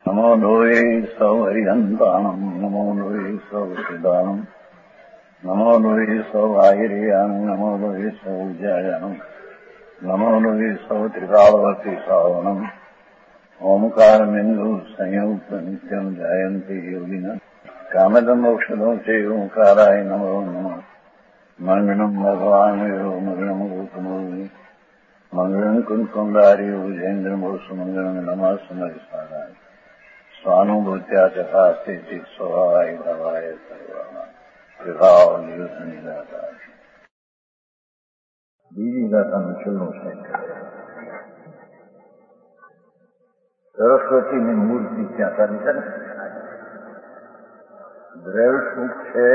નમો લોહે સૌ હરિહંતાણમ નમો લોહે સૌ સિદ્ધાણમ નમો લોહે સૌ આહિર્યાણમ નમો લોહે સૌ જયાણમ નમો લોહે સૌ ત્રિકાળવતી શ્રાવણમ ઓમકારમિંદુ સંયુક્ત નિત્યમ જયંતિ યોગિન કામદમ ઔષધો છે ઓંકારાય નમો નમઃ મંગળમ ભગવાન મંગળમ ગૌતમોની મંગળમ કુંકુંડાર્યો જૈન્દ્રમોષ મંગળમ નમઃ સમરિસારાય સ્વાનુભૂત્યા ચકાસ્તે ચિત સ્વભાવાય ભવાય સર્વમાં વિભાવ નિયુદ્ધ નિરાકાર. બીજી ગાથાનું છેલ્લું છે. સરસ્વતીની મૂર્તિ ત્યાં સારી છે ને, દ્રવ્ય સુખ છે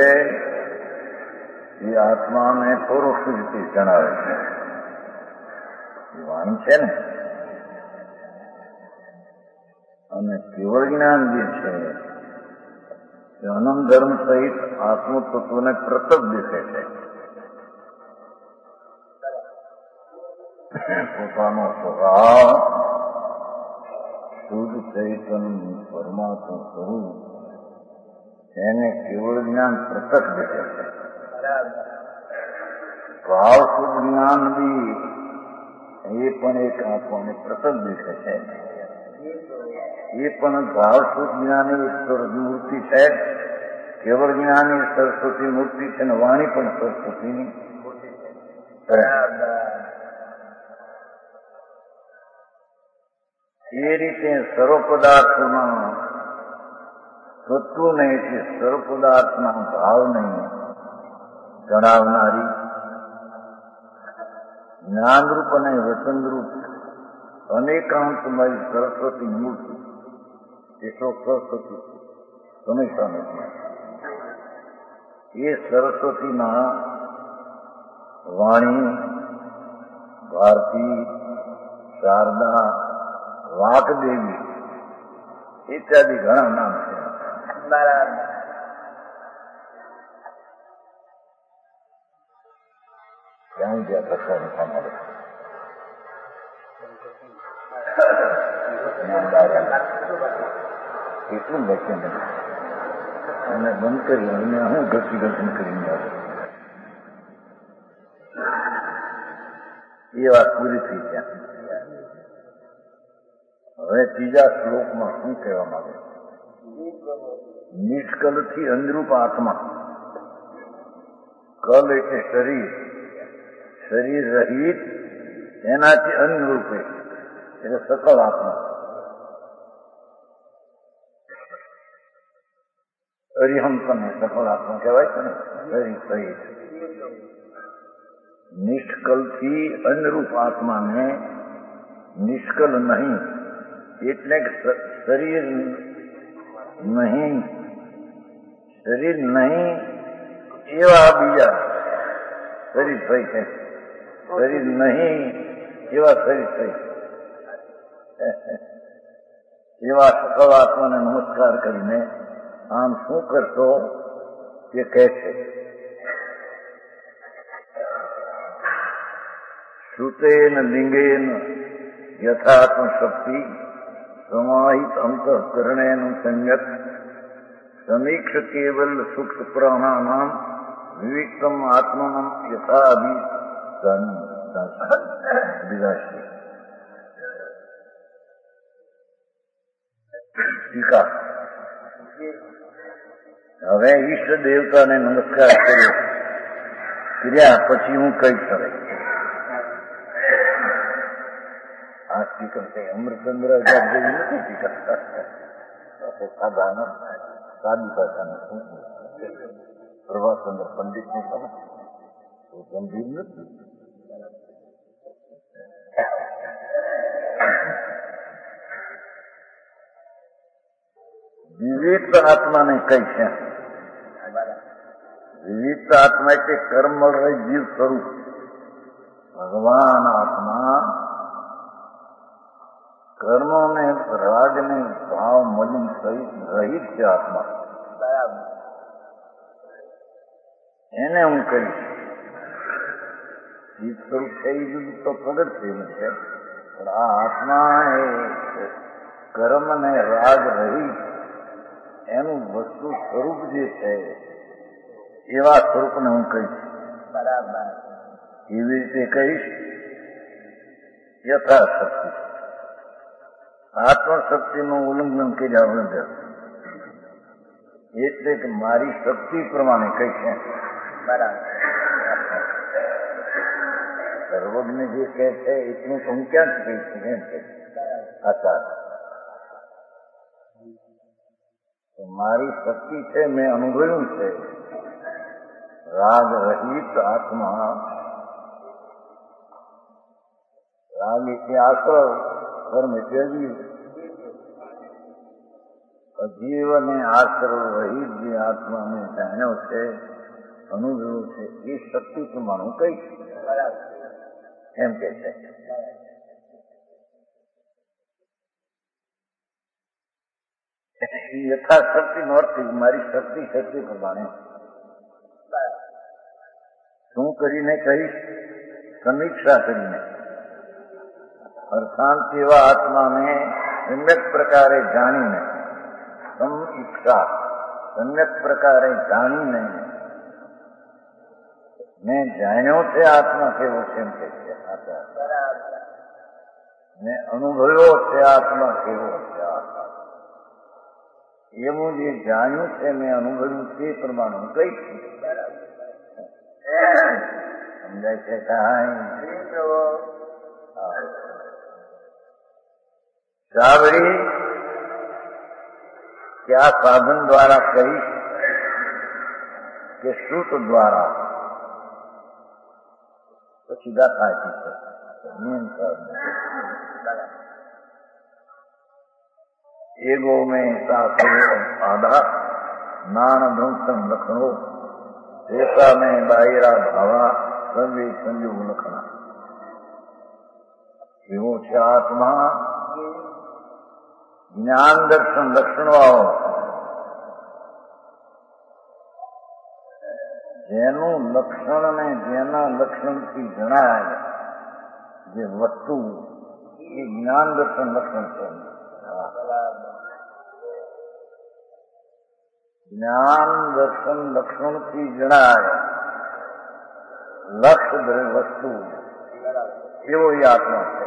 એ આત્માને પરોક્ષ રીતે જણાવે છે. એ વાણી છે ને, અને કેવળ જ્ઞાન જે છે એ અનંત ધર્મ સહિત આત્મતત્વને પ્રતક દેખે છે. પોતાનો સ્વભાવ શુદ્ધ ચૈતન પરમાત્મા સ્વરૂપ એને કેવળ જ્ઞાન પ્રતક દેખે છે. ભાવ શુદ્ધ જ્ઞાન બી એ પણ એક આત્માને પ્રતક દેખે છે. એ પણ ભાવ શુદ્ધ જ્ઞાની મૂર્તિ છે, કેવળ જ્ઞાની સરસ્વતી મૂર્તિ છે, અને વાણી પણ સરસ્વતીની મૂર્તિ છે. એ રીતે સર્વ પદાર્થોના તત્વને એટલે સર્વ પદાર્થના ભાવને જણાવનારી જ્ઞાનરૂપ અને વચનરૂપ અનેકાંતમય સરસ્વતી મૂર્તિ એટલો સરસ્વતી હંમેશા નથી. એ સરસ્વતીના વાણી, ભારતી, શારદા, વાકદેવી ઇત્યાદિ ઘણા નામ છે. ક્યાં જ્યાં પ્રસાદ મળે એટલું લખે નથી, અને બંધ કરી અને હું ઘસી ઘસી કરીને આવે. એ વાત પૂરી થઈ ગયા. હવે ત્રીજા શ્લોકમાં શું કહેવા માંગે? નિષ્કલથી અનુરૂપ આત્મા. કલ એટલે શરીર, શરીર રહિત એનાથી અનુરૂપ એટલે સકલ આત્મા. અરિહંતને સફળ આત્મા કહેવાય છે ને, શરીર સહિત. નિષ્કલથી અનુરૂપ આત્માને નિષ્કલ નહીં એટલે શરીર નહીં, શરીર નહીં એવા બીજા શરીર થઈ છે, શરીર નહીં એવા શરીર થઈ એવા સકલ આત્માને નમસ્કાર કરીને આમ શું કરશો તે કહે છે. શ્રુતેન લિંગેન યથાત્મ શક્તિ સમાહિત અંતઃકરણેન સંયત સમીક્ષ કેવલ સૂક્ષ્મ પ્રાણાનામ વિવિક્તમ આત્મનમ યથાભિસન. ટીકા. હવે ઈષ્ટ દેવતાને નમસ્કાર કર્યા પછી હું કઈ કરે? આ ટીકર છે અમૃતચંદ્ર જેવી નથી ટીકર, સાદા સાદી ભાષાને શું પ્રભાચંદ્ર પંડિતની સમજ ગંભીર નથી. વિવિધ આત્માને કઈ છે? વિવિધ આત્મા એટલે કર્મળ જીવ સ્વરૂપ. ભગવાન આત્મા કર્મોને રાગને ભાવ મલિન સહિત રહિત છે આત્મા. એને હું કહીશ જીવ સ્વરૂપ છે એ જુદું તો પ્રગટ થયેલું છે, પણ આ આત્મા એ કર્મ ને રાગ રહી એનું વસ્તુ સ્વરૂપ જે છે એવા સ્વરૂપને હું કહીશ. બરાબર. એવી રીતે કહીશ યથાશક્તિ. આત્મશક્તિનું ઉલ્લંઘન કર્યા વગર, એટલે કે મારી શક્તિ પ્રમાણે કહીશ. બરાબર. સર્વજ્ઞ જે કહે છે એટલું તો હું ક્યાં જ કહીશ એમ કે આચાર. મારી શક્તિ છે, મેં અનુભવ્યું છે. રાગ રહિત આત્મા, રાગ એટલે આશ્રવ, કર્મ એટલે અજીવ. અજીવ અને આશ્રવ રહિત જે આત્મા મેં જાણ્યો છે, અનુભવ્યો છે, એ શક્તિ પ્રમાણે હું કહીશ એમ કે છે. યથાશક્તિ નો અર્થ મારી શક્તિ પ્રમાણે શું કરીને કહીશ? સમીક્ષા કરીને. અર્થાંત એવા આત્માને સમ્યક પ્રકારે જાણીને, સમીક્ષા સમ્યક પ્રકારે જાણીને મેં જાણ્યો છે આત્મા કેવો છે એમ કે છે. મેં અનુભવ્યો છે આત્મા કેવો છે. એવું જે જાણ્યું છે, મેં અનુભવ્યું તે પ્રમાણે હું કહીશ. સમજાય છે કાંઈ? સાંભળી ક્યાં સાધન દ્વારા કહીશ કે શ્રુત દ્વારા? તો સીધા થાય છે. एगो में सासो आधा नान ध्वंसम लखणो ऐसा में बायरा भावा सर्वे संयोग लखना. એવો છે આત્મા. જ્ઞાન દર્શન લક્ષણવાળો, જેનું લક્ષણ ને જેના લક્ષણથી જણાય જે વસ્તુ, એ જ્ઞાન દર્શન લક્ષણ છે. જ્ઞાન દર્શન લક્ષણથી જણાય લક્ષ વસ્તુ, એવો એ આત્મા છે.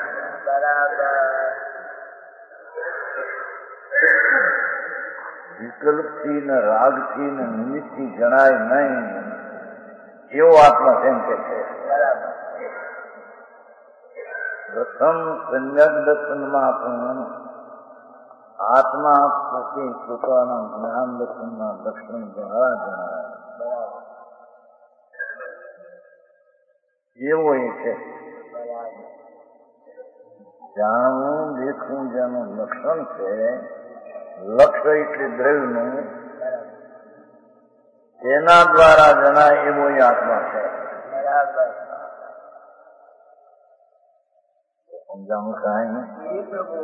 વિકલ્પથી ને રાગથી ને નિમિત્તથી જણાય નહીં એવો આત્મા તેમ કે છે. પ્રથમ સમ્યક દર્શનમાં પણ આત્મા પોતે પોતાના જ્ઞાન દર્શનના લક્ષણ દ્વારા જણાય એવો એ છે. જાણવું દેખવું જેનું લક્ષણ છે, લક્ષ્ય એટલે દ્રવ્યનું, તેના દ્વારા જણાય એવો એ આત્મા છે. સમજાવું કાંઈ?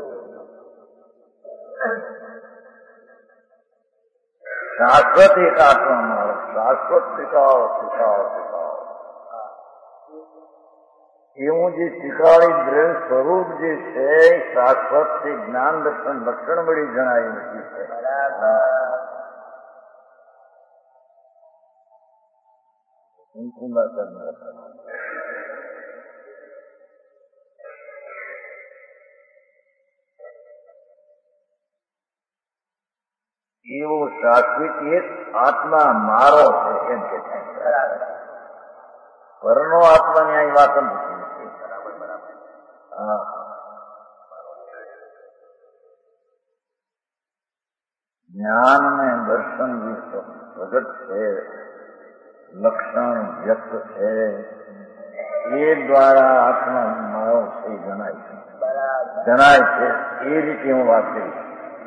શાશ્વત એક આત્મા મારો, શાશ્વત ટીકાવ એવું જે ટીકાળી દ્રવ્ય સ્વરૂપ જે છે, શાશ્વત છે. જ્ઞાન દર્શન લક્ષણ મળી જણાય નથી છે. એવો શાશ્વત એક આત્મા મારો છે એમ કે છે. પરનો આત્માની અહીં વાત નથી. જ્ઞાન ને દર્શન જે પ્રગટ છે, લક્ષણ વ્યક્ત છે, એ દ્વારા આત્મા મારો છે જણાય છે. એ રીતે હું વાત કરીશ.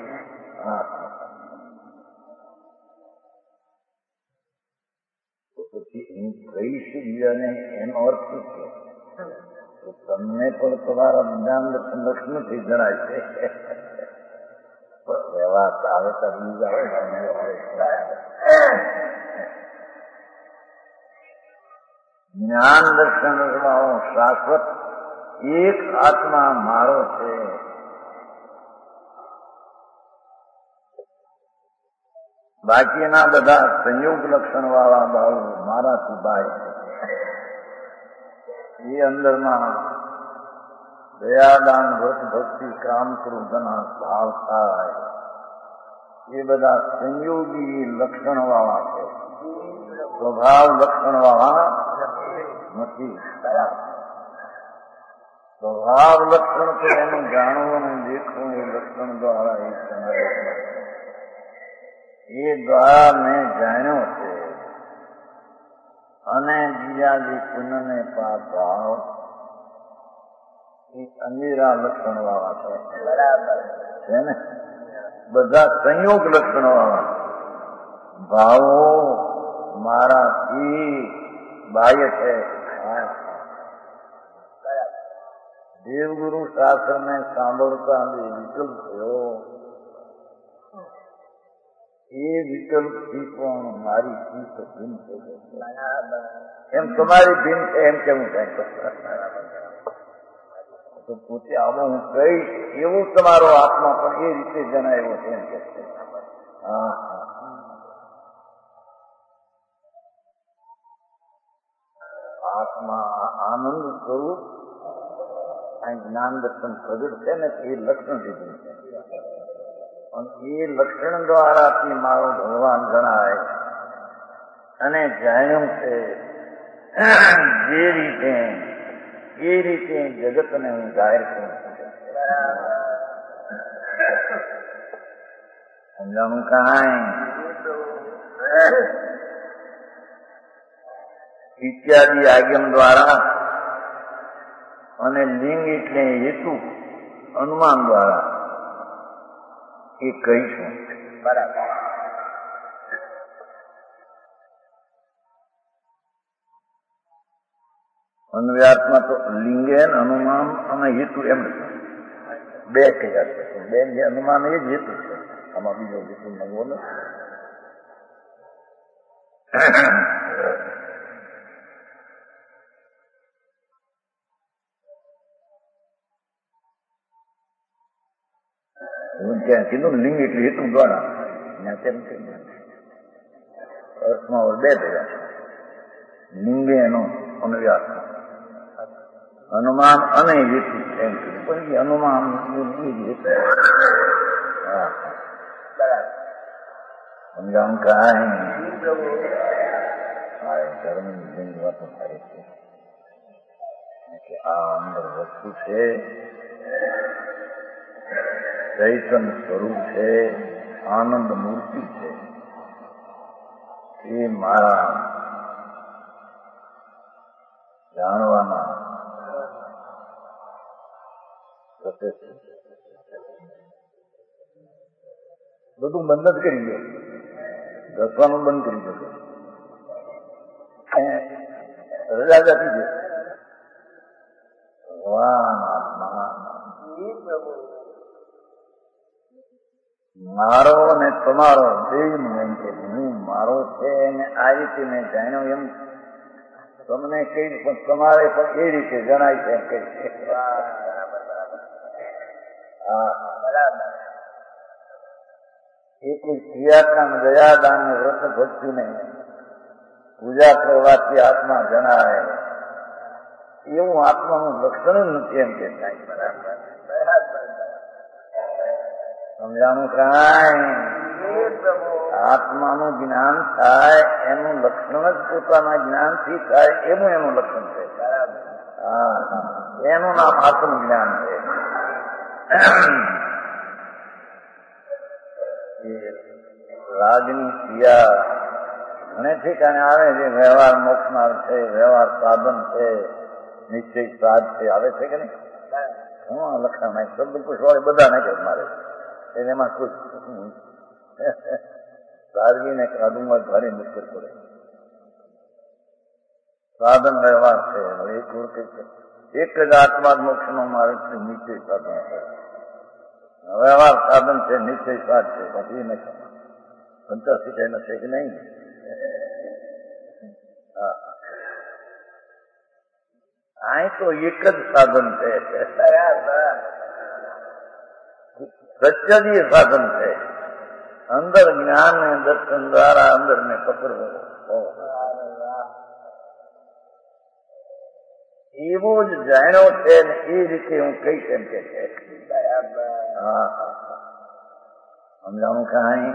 હું કહીશ અને એનો અર્થ શું છે? તો તમને પણ તમારા જ્ઞાન દર્શન લક્ષણથી જણાય છે. વ્યવહાર આવે તો બીજા હોય. જ્ઞાન દર્શન શાશ્વત એક આત્મા મારો છે બાકીના બધા સંયોગ લક્ષણ વાળા ભાવ મારાથી બાય એ અંદરમાં દયાદાન વ્રત ભક્તિ કામ ક્રોધના ભાવ થાય એ બધા સંયોગી લક્ષણ વાળા છે, સ્વભાવ લક્ષણ વાળા નથી. સ્વભાવ લક્ષણ તો એનું જાણવું અને દેખવું એ લક્ષણ દ્વારા એ દ્વારા મેં જાણ્યો છે. અને બીજા જે પુનઃને પાપ ભાવ એ અંગેરા લક્ષણ વાળા છે, બરાબર છે ને? બધા સંયોગ લક્ષણ વાળા ભાવો મારાથી બાહ્ય છે. દેવગુરુ શાસ્ત્રને સાંભળતા જે વિકલ્પ થયો એ વિકલ્પથી પણ મારી ચીજ ભિન્ન થઈ ગઈ. એમ તમારી ભિન્ન છે એમ કેવું થાય તો પોતે આવો હું કહીશ એવું તમારો આત્મા પણ એ રીતે જણાવ્યો છે એમ કે છે. હા, આત્મા આનંદ સ્વરૂપ જ્ઞાન દર્શન પ્રગટ છે ને એ લક્ષણ દીધું છે. અને એ લક્ષણ દ્વારાથી મારો ભગવાન જણાય અને જાણ્યું છે જે રીતે એ રીતે જગતને હું જાહેર કરું છું. સમજાણું કાંઈ ઇત્યાદિ આગમ દ્વારા અને લિંગ એટલે હેતુ અનુમાન દ્વારા એ કહીશું. બરાબર. અન્વયાર્થમાં તો લિંગેન અનુમાન અને હેતુ એમ બે કહ્યા છે. બે જે અનુમાન એ જ હેતુ છે, આમાં બીજો હેતુ નવો નથી. ત્યાં કીધું ને લિંગ એટલે હેતુ દ્વારા ત્યાં તેમ અર્થમાં બે ભેગા છે. લિંગે એનો અન્વયાર્થ અનુમાન અને હેતુ એમ કીધું પણ એ અનુમાન હેતુ. હા, બરાબર. સમજાવું કાંઈ ધર્મની ઘણી વાતો થાય છે કે આ અંદર વસ્તુ છે, ચૈતન સ્વરૂપ છે, આનંદ મૂર્તિ છે. એ મારા જાણવાના બધું બંધ જ કરી દો, દસવાનું બંધ કરી દો, રજા જતી છે. ભગવાન આત્મા મારો ને તમારો દેવનું એમ કે હું મારો છે અને આ રીતે મેં જાણ્યો એમ તમને કઈ પણ તમારે પણ એ રીતે જણાય છે એમ કઈ છે. હા, બરાબર. એ કોઈ ક્રિયાકાંડ દયાદાન ને વ્રત ભક્તિ ને પૂજા કરવાથી આત્મા જણાય એવું આત્માનું લક્ષણ નથી એમ કે થાય. બરાબર. સમજાણું કાંઈ આત્માનું જ્ઞાન થાય એનું લક્ષણ જ પોતાના જ્ઞાનથી થાય એવું એનું લક્ષણ છે. હા, એનું નામ આત્મ જ્ઞાન છે. રાગની ક્રિયા ઘણે ઠેકાણે આવે છે. વ્યવહાર મોક્ષનાર છે, વ્યવહાર સાધન છે, નિશ્ચય સાધ છે, આવે છે કે નહીં? હું લક્ષણ નહીં શબ્દ પુષ્પ બધા નહીં કે મારે એમાં કોઈ સારવીને કાઢુમાં ભારે મુશ્કેલ પડે. સાધન વ્યવહાર છે. એક ઓળખે છે એક જ આત્મા મોક્ષનો માર્ગ છે, નિશ્ચય સાધન છે. વ્યવહાર સાધન છે, નિશ્ચય સાધ છે. પછી એને પંચાસી કહીને છે કે નહીં? અહીં તો એક જ સાધન છે, સત્યદીય સાધન છે. અંદર જ્ઞાન ને દર્શન દ્વારા અંદર ને પકડવો. એવો જ જાણ્યો છે ને એ રીતે હું કહી એમ કે છે. હા સમજાણું કાંઈ?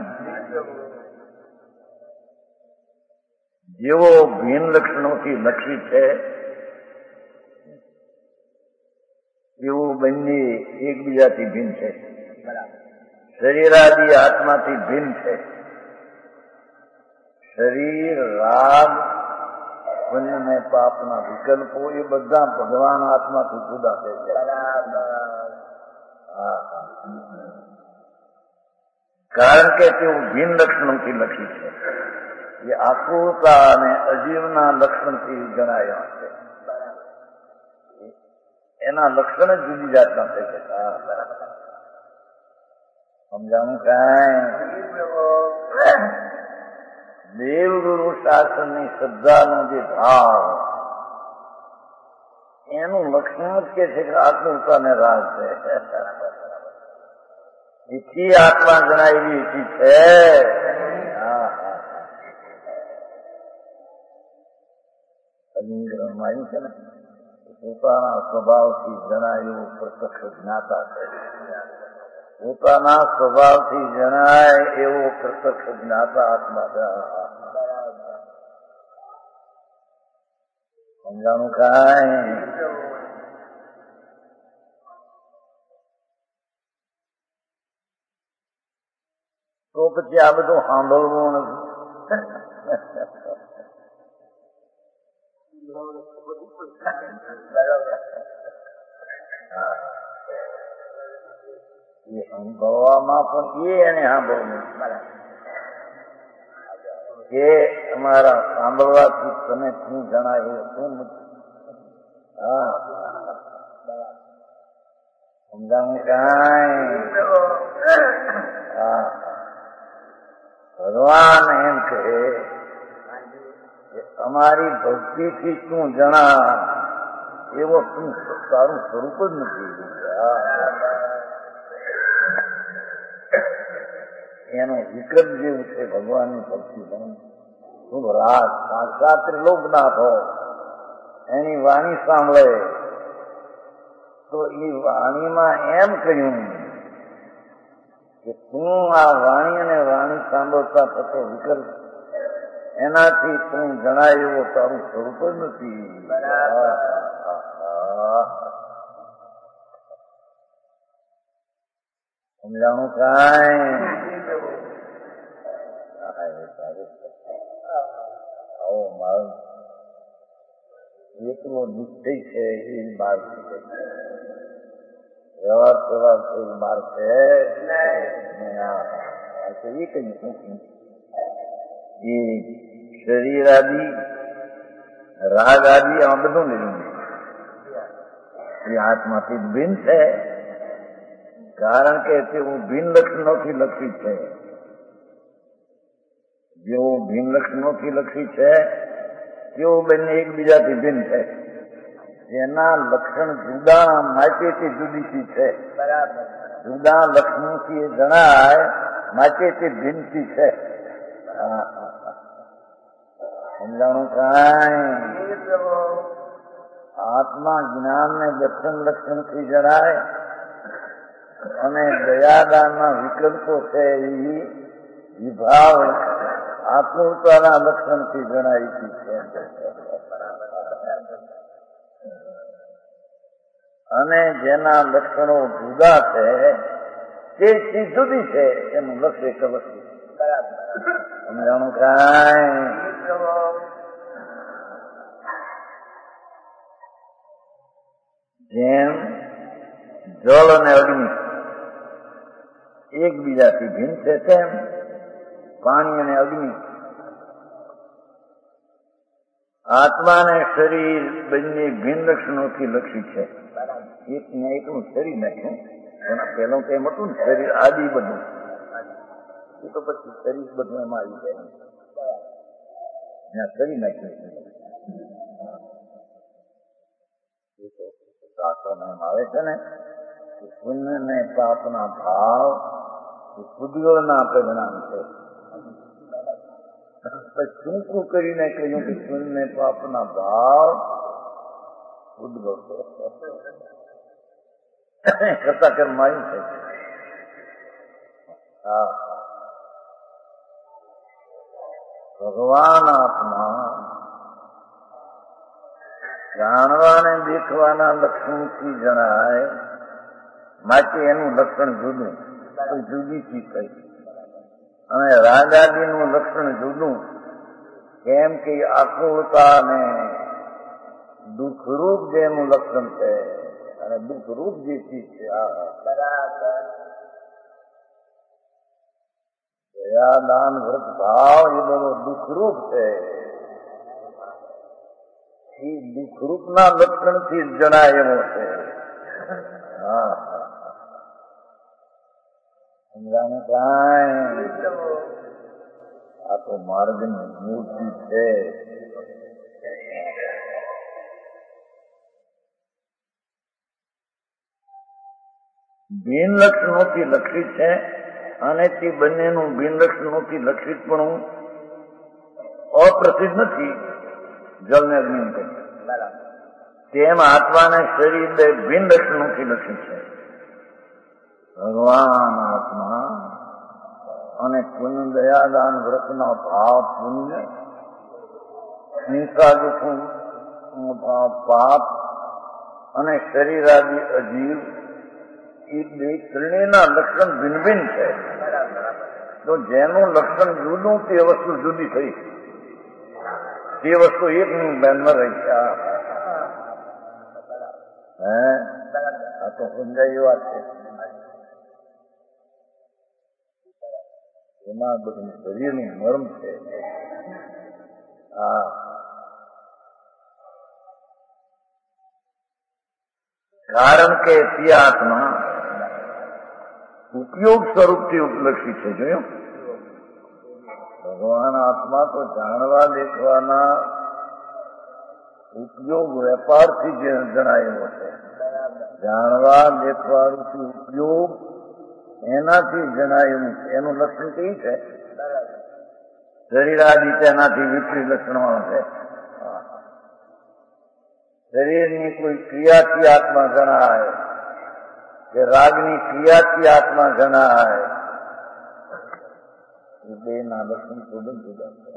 જેવો ભિન્ન લક્ષણોથી લક્ષી છે એવું બંને એકબીજાથી ભિન્ન છે. શરીરાદિ આત્માથી ભિન્ન છે. શરીર, રાગ, પુણ્ય ને પાપના વિકલ્પો એ બધા ભગવાન આત્માથી જુદા છે. કારણ કે તેઓ ભિન્ન લક્ષણોથી લખી છે. એ આકૃતા અને અજીવના લક્ષણથી જણાયા છે. એના લક્ષણ જ જુદી જાતના થઈ ગયા. સમજાણું કાંઈ? દેવગુરુ શાસનની શ્રદ્ધાનો જે ભાવ એનું લક્ષણ જ કે છે કે આકૃતા ને રાગ છે. એથી આત્મા જણાવી એથી છે. અલિંગનમાં આવ્યું છે ને પોતાના સ્વભાવથી જણાયું પ્રત્યક્ષ જ્ઞાતા છે. પોતાના સ્વભાવથી જણાય એવો પ્રત્યક્ષ જ્ઞાતા આત્મા છે. સમજાણું કાંઈ? તો પછી આ બધું સાંભળવું નથી. એ સાંભળવામાં પણ એને સાંભળવું કે અમારા સાંભળવાથી તમે શું જણાય શું નથી. સમજાવું કાંઈ? ભગવાન એમ કહે અમારી ભક્તિથી શું જણા એવો શું સારું સ્વરૂપ જ નથી. એનો વિક્રમ જેવું છે ભગવાનની ભક્તિ. શું રાગ સાક્ષાત ત્રિલોકનાથ હો એની વાણી સાંભળે તો એ વાણીમાં એમ કહ્યું કે તું આ વાણી અને વાણી સાંભળતા થતો વિકલ્પ એનાથી તું જણાય એવો તારું સ્વરૂપ જ નથી. સમજાણું કાંઈ? આવો મારો એટલો નિશ્ચય છે એ બહાર વ્યવહાર વ્યવહાર છે એ બહાર છે એ કઈ એ શરીર આદિ રાગ આદિ આ બધું લીધું એ આત્માથી ભિન્ન છે. કારણ કે તેવું ભિન્ન લક્ષણોથી લક્ષિત છે. જેવું ભિન્ન લક્ષણોથી લક્ષિત છે તેવું બંને એકબીજાથી ભિન્ન છે. જેના લક્ષણ જુદા માટેથી જુદીથી છે. જુદા લક્ષણોથી જણાય માટેથી ભિન્નથી છે. સમજાણું કાંઈ? આત્મા જ્ઞાન ને દર્શન લક્ષણથી જણાય અને દયાદાનના વિકલ્પો છે એ વિભાવ આત્મતાના લક્ષણથી જણાય છે. અને જેના લક્ષણો જુદા છે તે જુદી છે એનું લક્ષ્ય એક વસ્તુ. સમજાણું કાંઈ? જેમ જળ અને અગ્નિ એકબીજાથી ભિન્ન છે તેમ પાણી અને અગ્નિ આત્મા અને શરીર બંને ભિન્ન લક્ષણોથી લક્ષિત છે. એકને એકનું શરીર નાખ્યું એના પહેલું કેમ હતું ને શરીર આદિ બધું એ તો પછી શરીર બધું એમાં આવી જાય શરીર નાખ્યું શાસ્ત્રમાં એમ આવે છે ને પુણ્ય ને પાપના ભાવ પૂતગળના પરિણામ છે. ટૂંકું કરીને કહ્યું કે પુણ્ય પાપના ભાવ ઉદ્ભવ કરતા કર્મ આવ્યું છે. હા, ભગવાન આત્મા જાણવાને દેખવાના લક્ષણથી જણાય, માટે એનું લક્ષણ જુદું, જુદી ચીજ કઈ. અને રાગાદીનું લક્ષણ જુદું, કેમ કે આકુળતા ને દુઃખરૂપ જેનું લક્ષણ છે, અને દુઃખરૂપ જે ચીજ છે દયા દાન વ્રત ભાવ એ બધો દુઃખરૂપ છે. એ દુઃખરૂપના લક્ષણથી જ જણાય એવો છે. હા, સમજાને કાંઈ આ તો માર્ગની મૂર્તિ છે. બિન લક્ષણોથી લક્ષિત છે, અને તે બંનેનું બિન લક્ષણોથી લક્ષિતપણું અપ્રસિદ્ધ નથી. જલને અગ્નિ તેમ આત્માને શરીર બે બિન લક્ષણોથી લક્ષિત છે. ભગવાન આત્મા અને પુણ્ય દયાદાન વ્રતના ભાવ પુણ્ય, હિંસા દુઃખ ભાવ પાપ અને શરીરાદિ અજીવ એ બે ત્રણેયના લક્ષણ ભિન્ન ભિન્ન છે. તો જેનું લક્ષણ જુદું તે વસ્તુ જુદી થઈ, તે વસ્તુ એકની બેનમાં રહી છે. આ તો સમજાય વાત છે. એમાં બધું શરીરનું મર્મ છે. હા, કારણ કે તે આત્મા ઉપયોગ સ્વરૂપથી ઉપલક્ષિત છે. જોયું, ભગવાન આત્મા તો જાણવા દેખવાના ઉપયોગ વેપારથી જણાયેલો છે. જાણવા દેખવાથી ઉપયોગ એનાથી જણાયેલું છે. એનું લક્ષણ કઈ છે? શરીરાદિ તેનાથી વિપરીત લક્ષણવાળું છે. શરીરની કોઈ ક્રિયાથી આત્મા જણાય કે રાગની ક્રિયાથી આત્મા જણાય, એ બે ના લક્ષણ જુદા જુદા છે.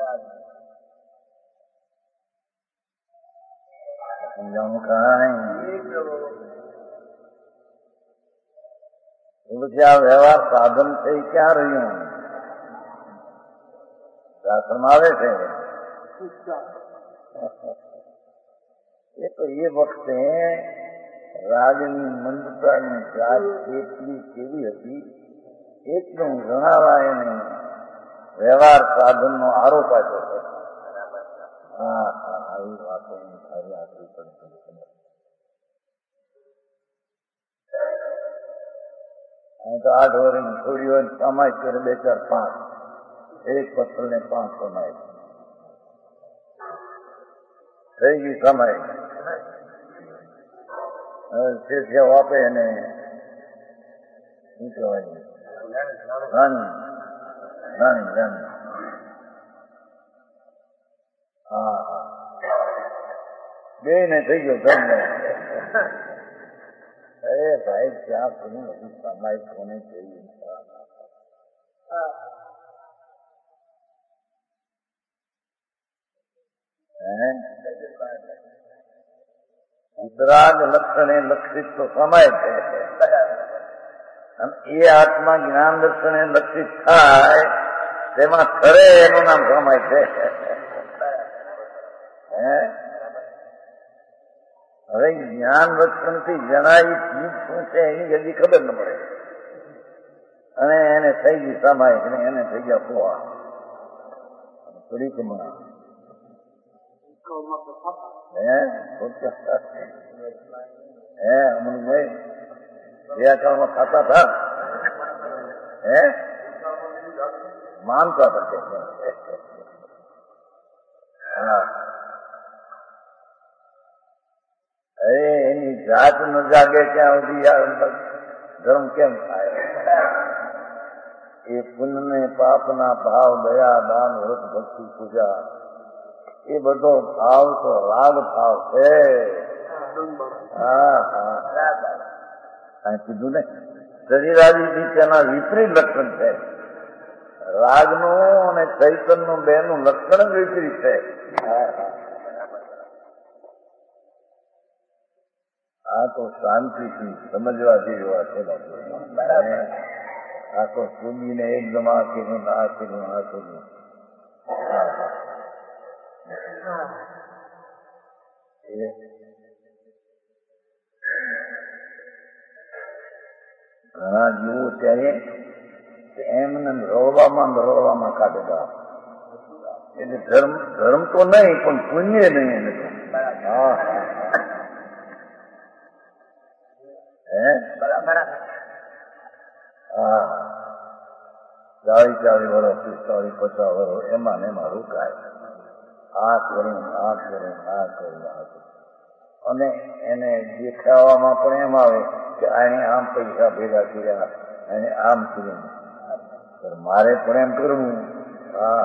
સમજાવું કાંઈ? પછી આ વ્યવહાર સાધન છે એ ક્યાં રહ્યું? શાસ્ત્રમાં આવે છે. એ તો એ વખતે રાગની મંદતાની જાત કેટલી કેવી હતી એકદમ જણાવાય નહીં. વ્યવહાર સાધનનો આરોપ આપ્યો છે. હા હા, આવી વાતો સારી આપવી પડે. અહીં તો 8 વર્ષની છોડીઓ કમાય કરે 2 4 5, એક પત્ર ને 5 કમાય થઈ ગઈ કમાય. હવે આપે એને શું કહેવાય, રાણી. હા હા, બે ને થઈ ગયો ધર્મ. અરે ભાઈ, ક્યાં સુધી બધું કમાય કોને જોઈએ? વિતરાગ લક્ષણે લક્ષિત તો કમાય છે, અને એ આત્મા જ્ઞાન લક્ષણે લક્ષિત થાય તેમાં ખરે એનું નામ કમાય છે. હવે જ્ઞાન લક્ષણથી જણાય ચીજ શું છે એની જલ્દી ખબર ન પડે, અને એને થઈ ગઈ સમાય, એને થઈ ગયા પોવા થોડી કમણા. અમનભાઈ વ્યાકરણમાં ખાતા હતા, માનતા હતા. હા, અરે એની જાત ન જાગે ત્યાં સુધી ધર્મ કેમ થાય? એ પુણ્યને પાપના ભાવ, દયા, દાન, વ્રત, ભક્તિ, પૂજા એ બધો ભાવ તો રાગ ભાવ છે. હા હા કીધું ને, શરીરાદિથી તેના વિપરીત લક્ષણ છે. રાગનું અને ચૈતનનું બેનું લક્ષણ જ વિપરીત છે. આ તો શાંતિથી સમજવા જેવી વાત છે. આ તો સૂંદીને એકદમ આ કર્યું, આ કર્યું, આ કર્યું. ઘણા જીવો ત્યારે એમને રળવામાં કાઢેલા. એટલે ધર્મ તો નહીં, પણ પુણ્ય નહીં એને તો. હા હા 40 વર્ષ, 40, 50 વર્ષ એમાં ને એમાં રોકાય. આ કરું, આ કરું, આ કરું, આ કરું. અને એને દેખાવામાં પણ એમ આવે કે આને આમ પૈસા ભેગા કર્યા, એને આમ કર્યું, મારે પણ એમ કરવું. હા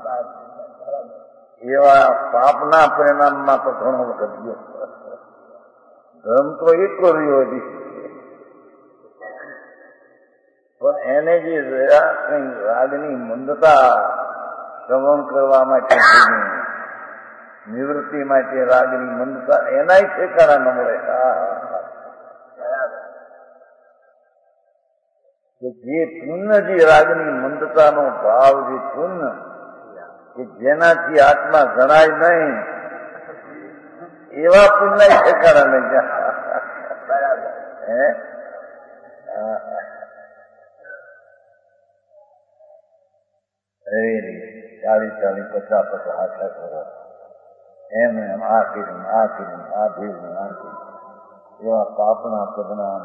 એવા પાપના પરિણામમાં તો ઘણો વખત ગયો. ધર્મ તો એક કર્યો હતી, પણ એને જે રાગની મંદતા શ્રવણ કરવા માટે, નિવૃત્તિ માટે રાગની મંદતા એનાય ઠેકાણા ન મળે. જે પુણ્ય, જે રાગની મંદતાનો ભાવ, જે પુણ્ય કે જેનાથી આત્મા જણાય નહીં, એવા પુણ્ય ઠેકાણા નહીં ગયા. હે 40, 50 વર્ષ એમ આ કર્યું, આ કર્યું, આ ભેગું, આ કર્યું, એવા પાપના પરિણામ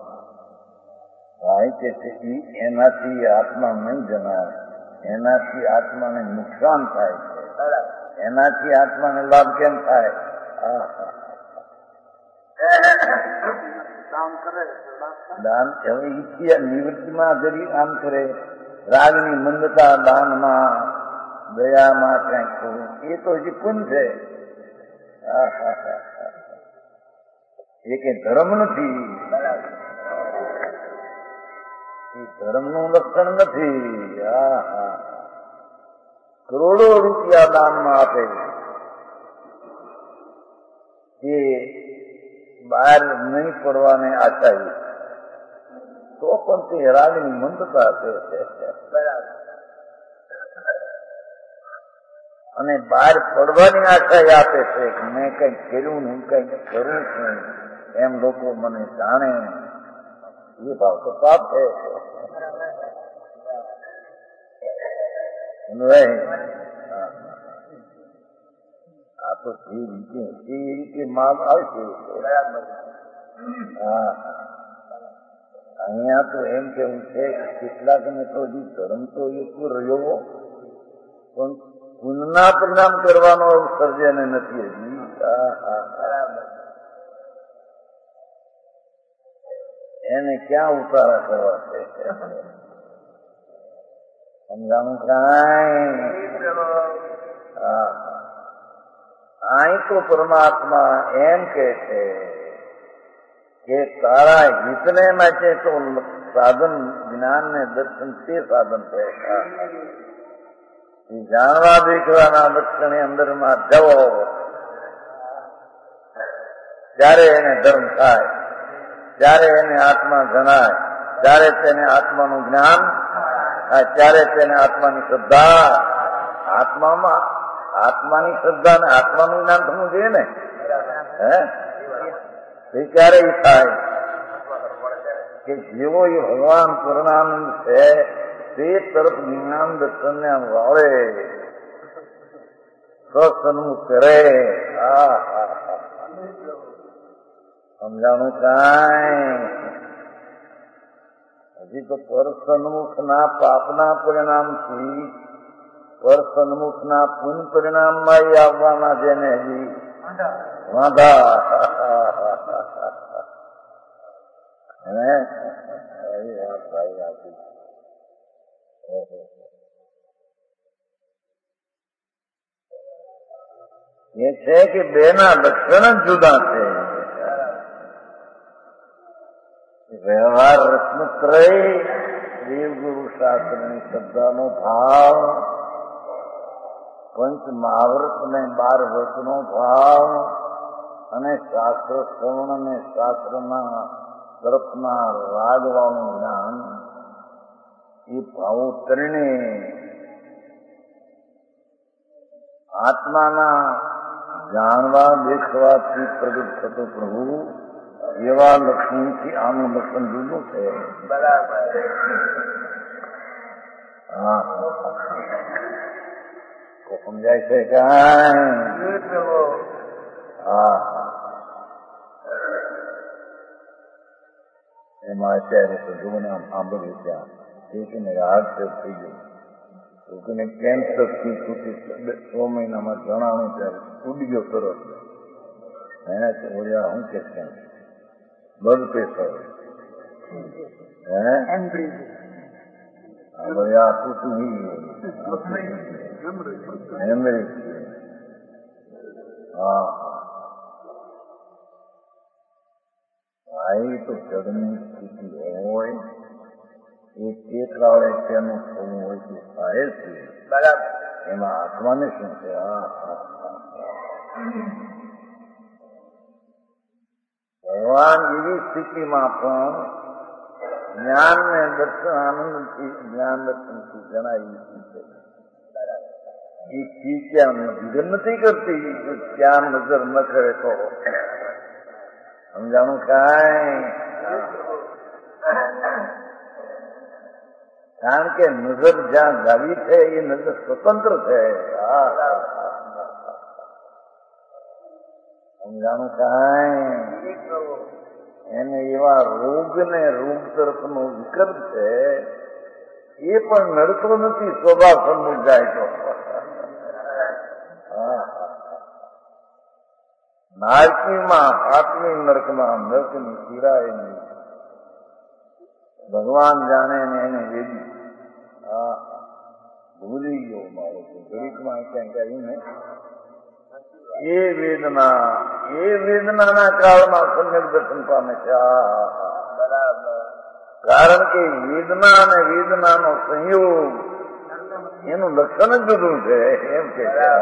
કે એનાથી આત્મા નહીં જણાય, એનાથી આત્માને નુકસાન થાય છે. એનાથી આત્માને લાભ કેમ થાય? દાન હવે નિવૃત્તિમાં જરી આમ કરે, રાગની મંદતા દાનમાં, દયામાં ક્યાંક કરવું, એ તો હજી પુણ્ય છે. એ કઈ ધર્મ નથી, એ ધર્મનું લક્ષણ નથી. કરોડો રૂપિયા દાનમાં આપે એ બહાર નહીં પડવાને આચાર્ય, તો પણ તે રાગની મંદતા છે. અને બહાર પડવાની આશા આપે છે કે મેં કંઈક કર્યું નહીં, કંઈક કરું છું, એમ લોકો મને જાણે. એ ભાવ તો પાપ છે. આ તો એ રીતે માલ આવશે. અહીંયા તો એમ કેવું છે કે કેટલાકને તો હજી ધર્મ તો એટલો રહ્યો, પણ પુણ્યના પરિણામ કરવાનો અવસર જેને નથી હજી. એને ક્યાં ઉતારા કરવા છે? સમજાણું કાંઈ? અહીં તો પરમાત્મા એમ કે છે કે તારા હિતને માટે તો સાધન, જ્ઞાન ને દર્શન તે સાધન છે. જાણવા દેખવાના લક્ષણની અંદરમાં જવો ત્યારે એને ધર્મ થાય, ત્યારે એને આત્મા જણાય, ત્યારે તેને આત્માનું જ્ઞાન, ત્યારે તેને આત્માની શ્રદ્ધા. આત્મામાં આત્માની શ્રદ્ધા ને આત્માનું જ્ઞાન થવું જોઈએ ને. એ ક્યારે થાય કે જેવો એ ભગવાન પૂર્ણાનંદ છે તે તરફ જ્ઞાન દર્શનને વાળે, સન્મુખ કરે. સમજાણું કાંઈ? હજી તો પર સન્મુખના પાપના પરિણામથી પર સન્મુખના પુણ્ય પરિણામમાં આવવાના જેને હજી વાંધા. એ છે કે બેના લક્ષણ જ જુદા છે. વ્યવહાર રત્નત્રય, દેવગુરુ શાસ્ત્રની શ્રદ્ધાનો ભાવ, પંચ મહાવ્રત ને 12 વ્રતનો ભાવ અને શાસ્ત્ર શ્રવણ અને શાસ્ત્રના તરફના રાગવાળું જ્ઞાન, એ ભાવો ત્રણે આત્માના જાણવા દેખવાથી પ્રગટ થતો પ્રભુ એવા લક્ષણથી આનું લક્ષણ જુદું છે. બરાબર. હા, તો સમજાય છે કાંઈ? હા, એમાં અત્યારે તો જોને આમ સાંભળ્યું ત્યાં એકને હાર્ટ સેટ થઈ ગયું, કોઈને કેન્સર થી 6 મહિનામાં જણાવું ત્યારે ઉડી ગયો તરત. એને તો બોલ્યા શું કે છે બ્લડ પ્રેશર, બોલ્યા પૂછું હેમરેજ. હા, ભાઈ તો જડની સ્થિતિ હોય એ કેટલાવે તેનું થવું હોય તો થાય છે. બરાબર. એમાં આત્માને શું છે? ભગવાન એવી સ્થિતિમાં પણ જ્ઞાન ને દર્શન આનંદથી જ્ઞાન દર્શનથી જણાવી છે. એ ચીજ ક્યાં નજર નથી કરતી, ક્યાં નજર ન કરે તો સમજાણું કાંઈ? કારણ કે નજર જ્યાં ગાવી છે એ નજર સ્વતંત્ર છે. સમજાણું કાંઈ? એને એવા રોગ ને રોગ તરફનો વિકલ્પ છે, એ પણ નડતો નથી સ્વભાવ સન્મુખ જાય તો. નારકીમાં 7મી નરકમાં નરકની પીડાય નહીં. ભગવાન જાણે ને એને વેદી. ભૂલી ગયો મારો ઘડીકમાં ક્યાંક આવ્યું ને એ વેદનાના કાળમાં સમ્યક દર્શન પામે છે. કારણ કે વેદના અને વેદનાનો સંયોગ એનું લક્ષણ જ જુદું છે. એમ કે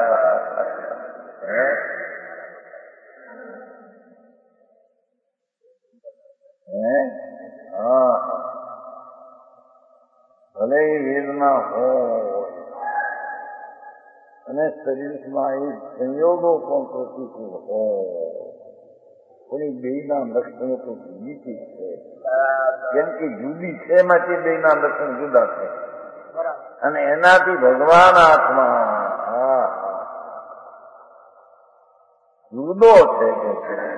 ભલે વેદના હોય અને શરીરમાં એ સંયોગો પણ પ્રતિકૂળ હોય, પણ એ બેના લક્ષણો તો જુદી છે. કેમ કે જુદી છે માટે બેના લક્ષણ જુદા છે અને એનાથી ભગવાન આત્મા જુદો છે કે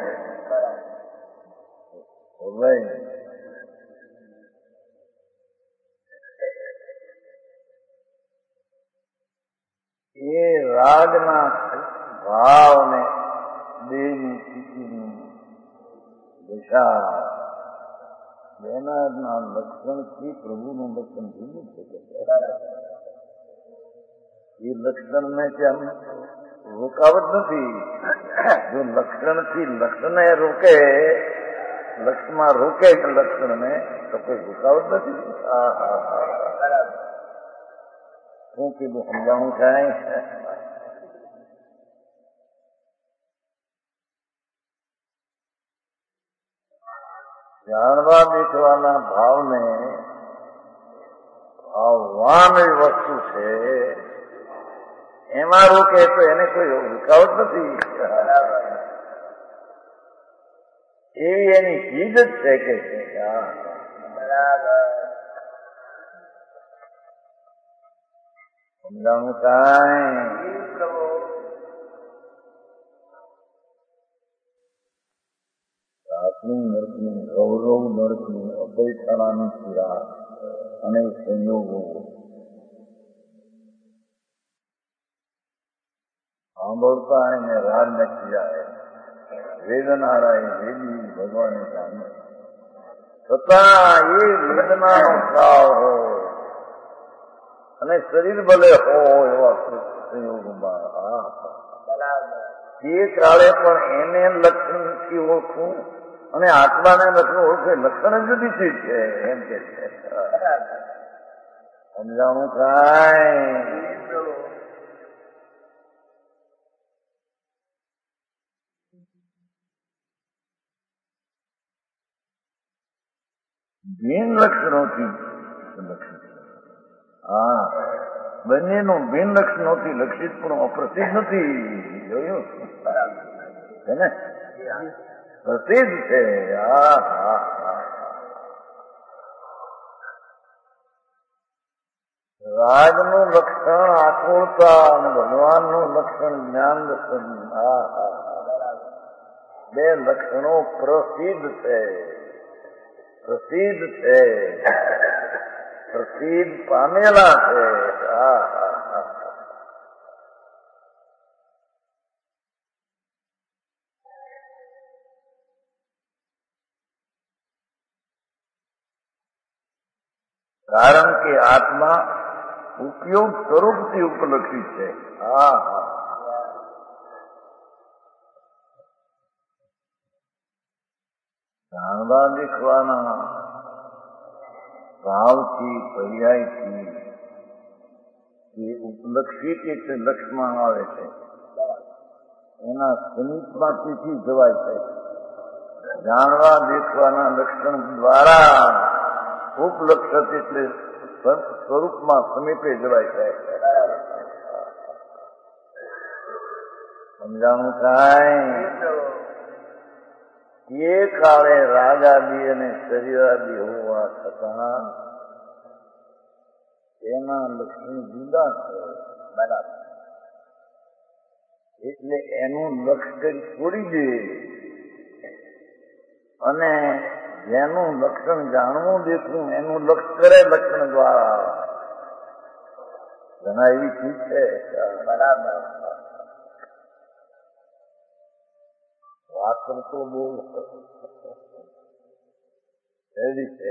એ રાગના ભાવને દેહની સ્થિતિની દિશા એના લક્ષણથી પ્રભુનું લક્ષણ જુદું છે. એ લક્ષણને ત્યાં રોકાવટ નથી. જો લક્ષણથી લક્ષણને રોકે, લક્ષમાં રોકે લક્ષણને તો કોઈ રોકાવટ નથી. શું કીધું? સમજાણું થાય? જાણવા દેખવાના ભાવને ભાવવાન વસ્તુ છે, એમાં રોકે તો એને કોઈ રૂકાવટ નથી. એવી એની ચીજ જ છે કે સમજાણું કાંઈ? પ્રાચીન નર્કની ગૌરવ નર્કની અપેક્ષાની પીડા અને સંયોગો સાંભળતા એને રાગ નક્કી જાય, વેદનારાય વેદી ભગવાને જાણે છતાં એ વેદનાનો ભાવ હોય અને શરીર ભલે હોય એવા સંયોગમાં તે કાળે પણ એને લક્ષણથી ઓળખવું અને આત્માને લક્ષણ ઓળખે લક્ષણ જુદી ચીજ છે એમ કે છે. સમજાણું કાંઈ ભિન્ન લક્ષણોથી લક્ષિત. હા, બંનેનું ભિન્ન લક્ષણોથી લક્ષિત પણ અપ્રસિદ્ધ નથી. જોયું છે ને? પ્રસિદ્ધ છે. હા હા હા. રાગનું લક્ષણ આકુળતા અને ભગવાનનું લક્ષણ જ્ઞાન દર્શન. હા હા. બે લક્ષણો પ્રસિદ્ધ છે. પ્રસિદ્ધ છે, પ્રસિદ્ધ પામેલા છે. હા હા હા. કારણ કે આત્મા ઉપયોગ સ્વરૂપથી ઉપલક્ષિત છે. હા હા. જાણવા દેખવાના ભાવથી પર્યાયથી જે ઉપલક્ષિત એટલે લક્ષમાં આવે છે એના સમીપમાંથી જવાય છે. જાણવા દેખવાના લક્ષણ દ્વારા ઉપલક્ષિત એટલે સ્વરૂપમાં સમીપે જવાય છે. સમજાણું કાંઈ? એ કાળે રાગાદી અને શરીરાદી હોવા છતાં તેના લક્ષણ જુદા છે. બરાબર. એટલે એનું લક્ષ કરી છોડી દે અને જેનું લક્ષણ જાણવું દેખવું એનું લક્ષ કરે લક્ષણ દ્વારા. ઘણા એવી ચીજ છે. બરાબર. વાત તો બહુ એવી છે.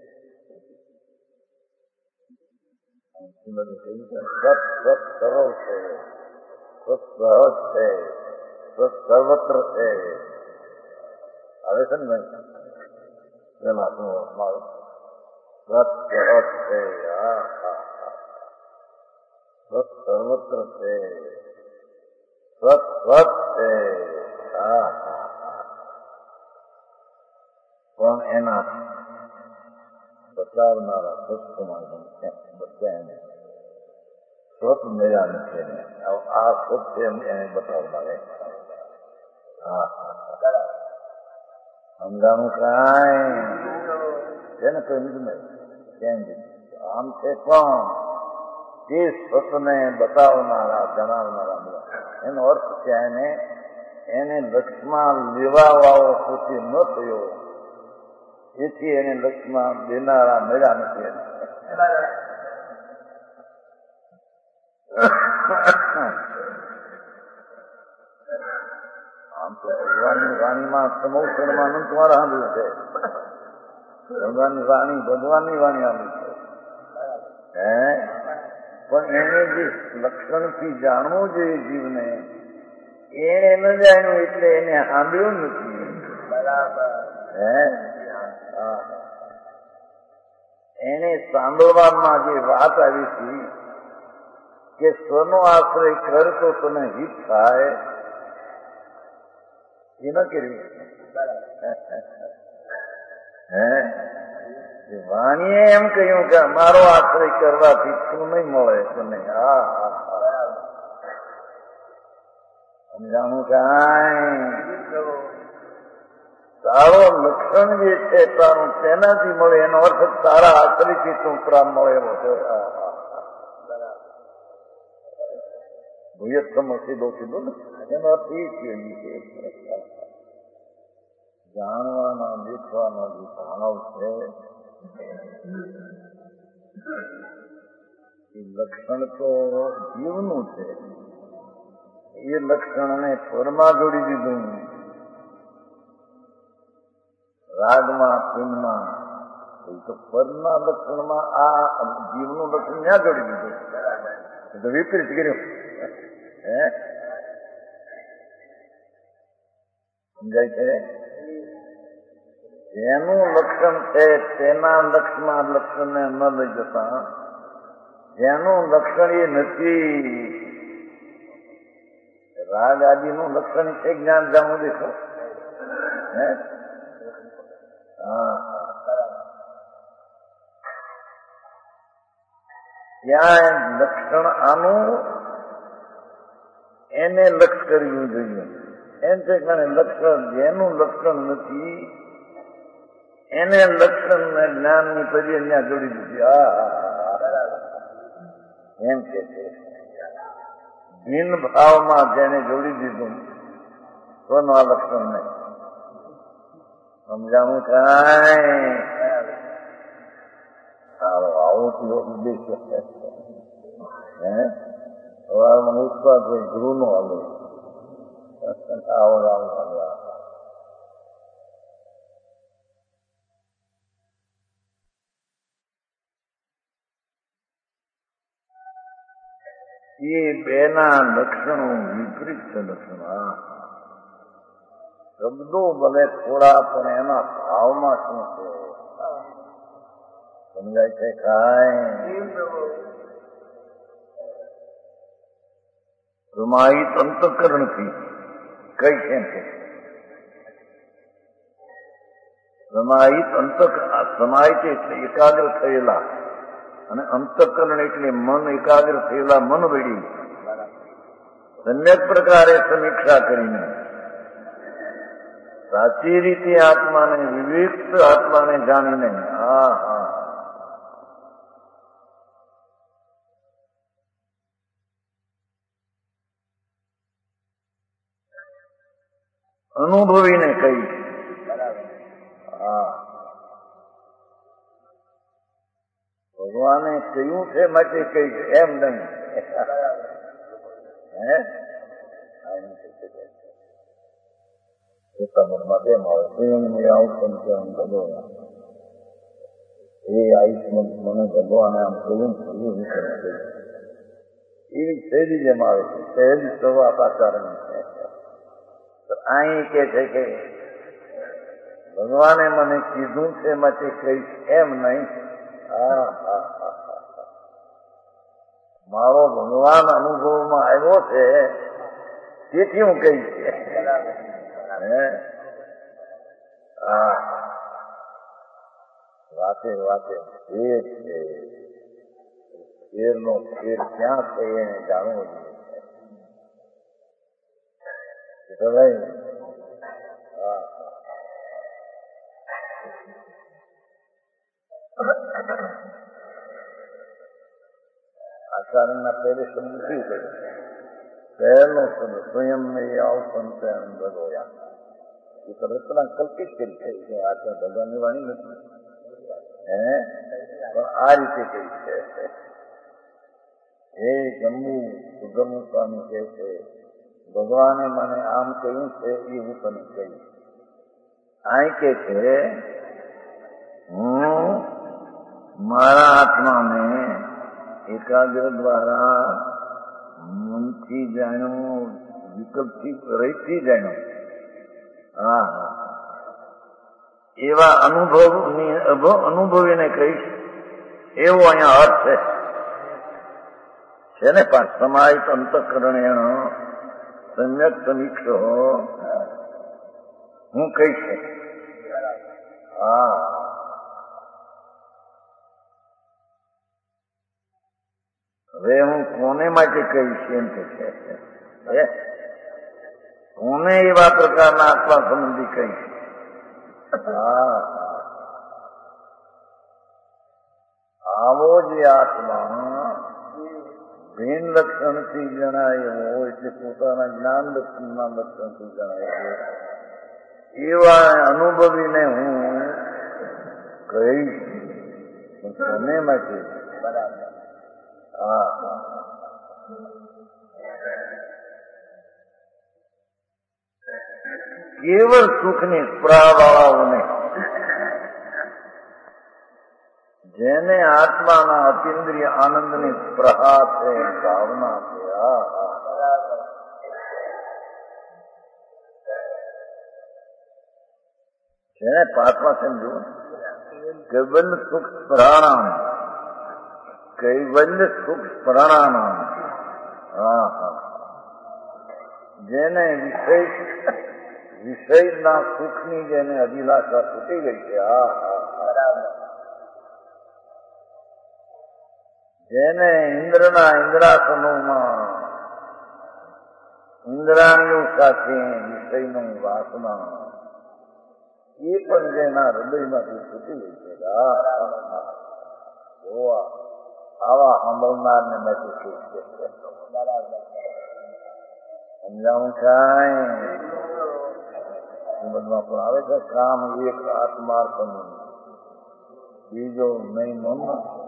સરળ છે, સહજ છે, સર્વત્ર છે. આવે છે ને એમાં શું મારું સહજ છે. હા હા હા. સર્વત્ર છે, સત છે. હા હા હા. પણ એના બતાવનારા સત્સમાં બધા એને સ્વત મેળા નથી. એને આ સ્વત છે એમ એને બતાવનારે. હા હા. સમજાણું કાંઈ? એને કહ્યું ને કેમ આમ છે પણ તે સ્વતને બતાવનારા જણાવનારા બધા એનો અર્થ છે એને લક્ષમાં લેવા વાળો પોતે ન થયો એથી એને લક્ષમાં દેનારા મળ્યા નથી. આમ તો ભગવાનની વાણીમાં સમૌષણમાં અનંત વાર સાંભળ્યું છે. ભગવાનની વાણી ભગવાનની વાણી સાંભળી છે. પણ એને જે લક્ષણથી જાણવું જોઈએ જીવને એને ન જાણ્યું એટલે એને સાંભળ્યું નથી. બરાબર. એને સાંભળવામાં જે વાત આવી હતી કે સ્વનો આશ્રય કર તો તને હિત થાય એ ન કર્યું. વાણીએ એમ કહ્યું કે અમારો આશ્રય કરવાથી શું નહીં મળે તને. હા હા હા. સમજાણું કાંઈ? તારો લક્ષણ જે છે તારું તેનાથી મળે એનો અર્થ તારા આશ્રયથી તું પ્રામ મળે એવો છે. ભૂયત્તમ સીધો સીધો ને એનો અર્થ એ છે જાણવાના દેખવાના જે ભાવ છે એ લક્ષણ તો જીવનું છે. એ લક્ષણને સ્વરમાં જોડી દીધું, રાગમાં, પિનમાં તો પરના લક્ષણમાં આ જીવનું લક્ષણ ક્યાં જોડી દીધું? એ તો વિપરીત કર્યું. હે સમજાય છે? જેનું લક્ષણ છે તેના લક્ષણને ન લઈ જતા જેનું લક્ષણ એ નથી, રાગ આદિનું લક્ષણ છે જ્ઞાન જાણવું દેખો. હે ત્યાં લક્ષણ આનું એને લક્ષ કરવું જોઈએ. એમ છે કે લક્ષણ જેનું લક્ષણ નથી એને લક્ષણ ને જ્ઞાનની પરી ત્યાં જોડી દીધી. એમ કે છે ભિન્ન ભાવમાં જેને જોડી દીધું કોનું આ લક્ષણ નહીં સમજાવું કાંઈ. આવું ઉદ્દેશ સવારમાં ઉઠવા છે ગૃહ નો હાલો એ બેના લક્ષણો વિપરીત છે. લક્ષણ શબ્દો ભલે થોડા પણ એના ભાવમાં શું છે સમજાય છે કાંઈ? સમાહિત અંતઃકરણથી કઈ કેમ છે સમાહિત એટલે એકાગ્ર થયેલા અને અંતઃકરણ એટલે મન એકાગ્ર થયેલા મન વળી સમ્યક પ્રકારે સમીક્ષા કરીને સાચી રીતે આત્માને વિવેક આત્માને જાણીને અનુભવીને કહી ભગવાને કહ્યું છે માટે કઈ એમ નહીં. મને ભગવાને આમ કહ્યું એવી શૈલી જેમ આવે છે. સહેલી સવા પાચારણી છે. અહીં કે છે કે ભગવાને મને કીધું છે માટે કહીશ એમ નહીં. મારો ભગવાન અનુભવમાં આવ્યો છે તેથી હું કહીશ. વાતે વાતે ફેર છે. ફેરનો ફેર ક્યાં છે એને જાણવું જોઈએ. આચાર્યના પહેલે શબ્દ શું કર્યું? પહેલો શબ્દ સ્વયં આવસંતે ભગોયા. એ તો રચના કલ્પિત કરી છે. આચાર્ય ભગવાનની વાણી નથી. પણ આ રીતે કહી છે. હે જમ્મુ સુગમુ સ્વામી કહે છે ભગવાને મને આમ કહ્યું છે એ હું તને કહીશ. અહીં કે છે હું મારા આત્માને એકાગ્ર દ્વારા મનથી જાણ્યું, વિકલ્પથી રહીથી જાણ્યું. એવા અનુભવીને કહીશ એવો અહીંયા અર્થ છે ને. પણ સમાહિત અંતઃકરણેણ સમ્યક સમીક્ષો હું કહીશ. હવે હું કોને માટે કહીશ એમ કે છે કોને એવા પ્રકારના આત્મા સંબંધી કહીશ. આવો જે આત્મા ભિન્ન લક્ષણથી જણાયો એટલે પોતાના જ્ઞાન લક્ષણના લક્ષણથી જણાયો એવા અનુભવીને હું કહીશ. કોને માટે? કેવળ સુખની સ્પૃહાવાળાઓને જેને આત્માના અતિન્દ્રિય આનંદની સ્પૃહા છે, ભાવના છે, જેને પાઠમાં સમજો કૈવલ્ય સુખ સ્મરણામ, કૈવલ્ય સુખ સ્મરણામ, જેને વિષયના સુખની જેને અભિલાષા તૂટી ગઈ છે, જેને ઇન્દ્રાસનોમાં ઇન્દ્રાણીઓ સાથે વિષયની વાસના એ પણ જેના હૃદયમાંથી છૂટી ગઈ છે, આવા સાંભળનારને નથી સુખ છે. સમજાવું કાંઈ શ્રીમદમાં પણ આવે છે, કામ એક આત્માર્પણ, બીજો નહીં મન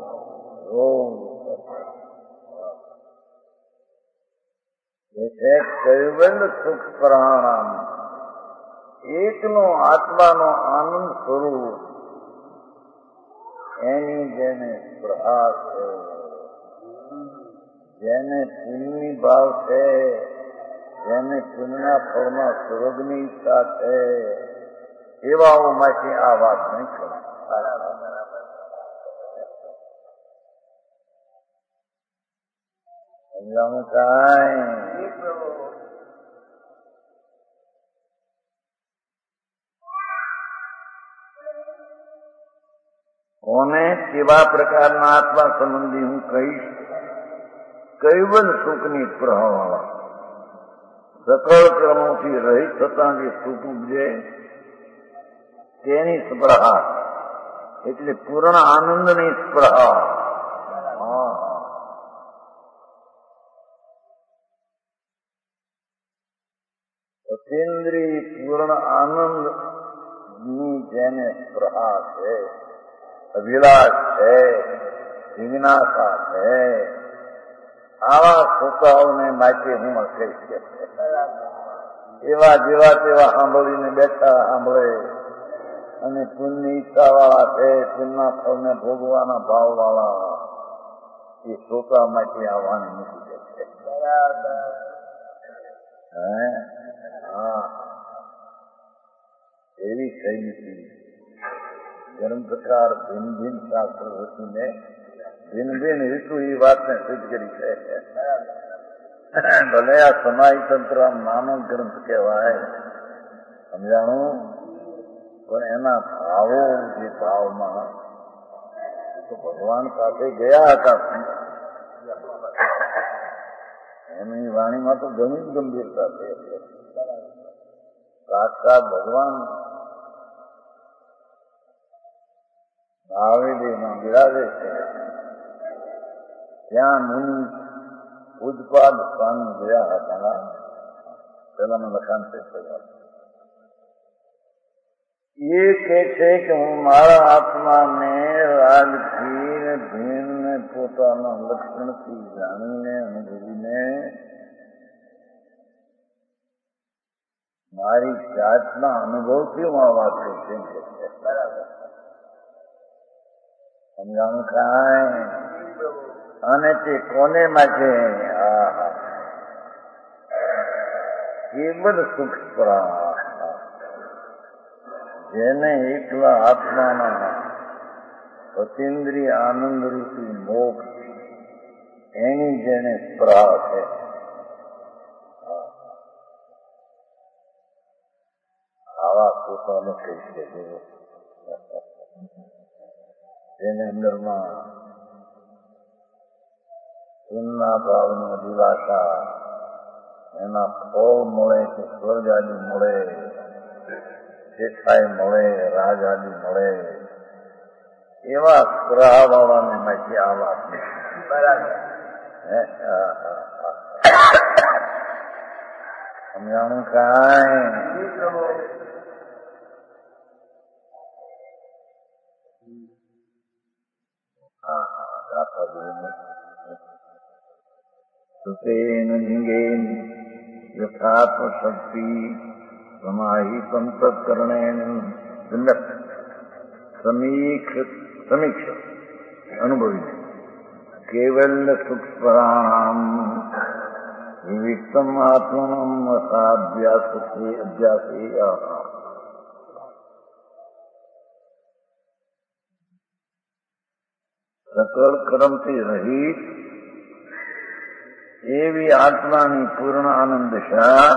કૈવલ્ય સુખ પ્રાણામ, એકનો આત્માનો આનંદ સ્વરૂપ એની જેને સ્પૃહા છે, જેને પુણ્ય ભાવ છે, જેને પુણ્યના ફળમાં સ્વર્ગની ઈચ્છા છે, એવાઓમાંથી આ વાત નહીં કરો. સમજાવું કાંઈ? કોને કેવા પ્રકારના આત્મા સંબંધી હું કહીશ? કૈવલ્ય સુખની સ્પૃહાવાળા, સકળ કર્મોથી રહિત થતા જે સુખ ઉપજે તેની સ્પૃહા, એટલે પૂર્ણ આનંદની સ્પૃહા. અતિન્દ્રિય પૂર્ણ આનંદની જેને સ્પૃહા છે, અભિલાષ છે, જિજ્ઞાસા છે, આવા શ્રોતાઓને માટે હું કહીશ. એવા જેવા તેવા સાંભળીને બેઠા સાંભળે અને પુણ્ય ઈચ્છા વાળા છે, પુણ્યના ફળને ભોગવાના ભાવ વાળા, એ શ્રોતા માટે આવવાની મૂકી દે છે. એવી થઈ નથી. ગ્રંથકાર ભિન્ન ભિન્ન શાસ્ત્ર રચીને ભિન્ન ભિન્ન હેતુ એ વાતને સિદ્ધ કરી છે. ભલે આ સમાય તંત્ર આમ નાનો ગ્રંથ કહેવાય, સમજાણું, પણ એના ભાવો જે ભાવમાં તો ભગવાન સાથે ગયા હતા, એમની વાણીમાં તો ઘણી જ ગંભીરતા છે. સાક્ષાત ભગવાન ભાવેલીમાં બિરાજે છે, ત્યાં મુનિ ઉદપાદ સ્વામી ગયા હતા. પેલાનું લખાણ છે. એ કે છે કે હું મારા આત્માને રાગથી ભિન્ન પોતાના લક્ષણથી જાણીને અનુભવીને મારી જાતના અનુભવથી હું આ વાત કરું છું. સમજાણું કાંઈ? અને તે કોને માટે? કેવલ સુખ સ્પૃહા, જેને એકલા આત્માના અતિન્દ્રિય આનંદ રૂપી મોક્ષ એની જેને સ્પૃહા છે, આવા પોતાનો કહી છે. જેને અંદરમાં પુણ્યના ભાવની અભિલાષા, એના ફળ મળે કે સ્વર્ગ આદિ મળે, શેઠાઈ મળે, રાજ આદિ મળે, એવા સ્પૃહા વાળાને માંથી આ વાત સમજાણું કાંઈ? સુતેન લિંગેન યથાત્મશક્તિ સમાહિતં તત્કર્ણેન સમીક્ષ અનુભવી કેવલ્ય સુખસ્વરાણામ વિવિક્તમ આત્મનમ અસાધ્યાસથી અભ્યાસી સકલ કર્મથી રહિત એવી આત્માની પૂર્ણ આનંદ દશા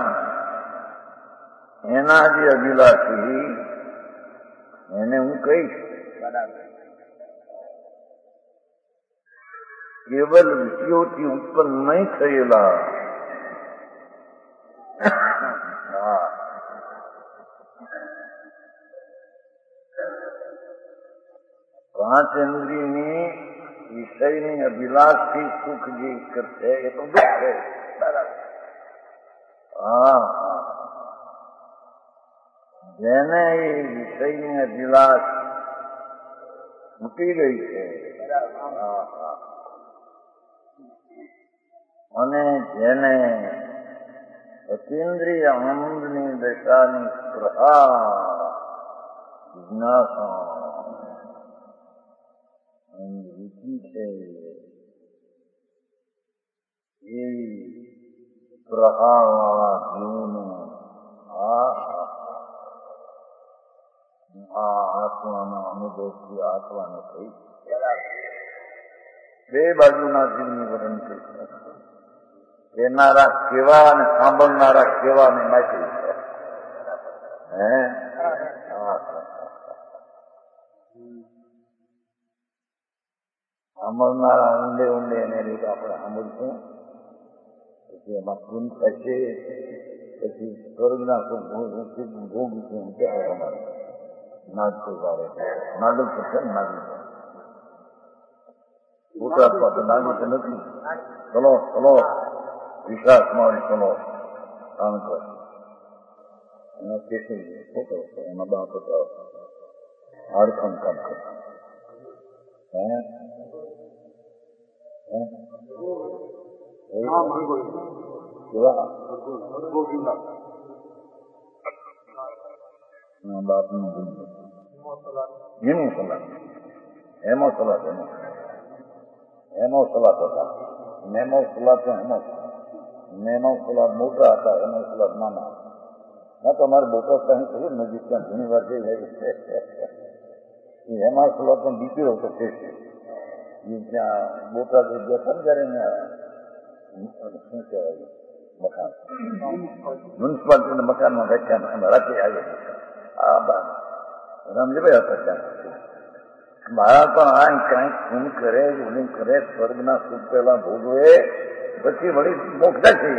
એના જે અભિલાષી એને હું કહીશ કેવલ વિષયોથી ઉત્પન્ન નહીં થયેલા પાંચ ઇન્દ્રિયની વિષયની અભિલાષથી સુખ જે કરશે એ તો દુઃખ છે. જેને એ વિષયની અભિલાષ મૂકી ગઈ છે અને જેને અતીન્દ્રિય આનંદની દશાની સ્પૃહા જિજ્ઞાસા રુચિ છે એવી સ્પૃહાવાળા જીવને આ આત્માના અનુભવથી આત્માને થઈ બે બાજુના જીવની વર્ણન કરી કહેનારા કેવા અને સાંભળનારા કેવા ને માહિતી છે. સાંભળનારા ઊંડે ઊંડે એને રીતે આપણે સાંભળશું પછી એમાં પૂન થશે પછી સ્વર્ગના ભોગીશું કહેવાય અમારે નાગપુર વાળે નાગલ થશે ને નાગલ ગુજરાત પાસે નાગલ તો નથી. ચલો ચલો વિશ્વાસ મારી ચલો કામ કર એના સ્ટેશન ફોટો એના બાપ હતા હાડકામ કામ કરતા બાપનું એની સલાહ એમો સલાહ એનો સલાહ હતા મેમો સલાહ તો મેમો સલાહ મોટા હતા એનો સલાહ નાના ના તો અમારે બોટાદ ત્યાં થયું નજીક ત્યાં ઘણી વાર જઈ એમાં સલાહ પણ દીકરો હતો તે ત્યાં બોટાદ જતા જયારે શું કહેવાય મકાન મ્યુનિસિપાલિટીના મકાનમાં વ્યાખ્યાન રાતે આવ્યો રામજીભાઈ હતા ત્યાં મારા પણ આ કાંઈક ખૂન કરે ગુની કરે સ્વર્ગના સુખ પહેલા ભોગવે પછી વળી મોક્ષ છે.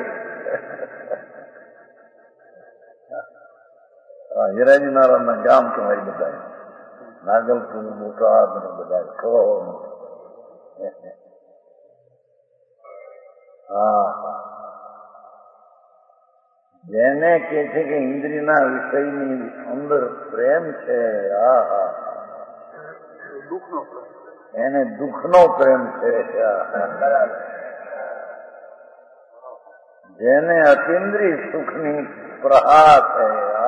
હિરાજી નારાયણના ગામ કહેવાય બધા નાગલપુર બોટાદ બધા કહો જેને કે છે કે ઇન્દ્રિયના વિષયની અંદર પ્રેમ છે એને દુઃખનો પ્રેમ છે. જેને અતિન્દ્રિય સુખની સ્પૃહા છે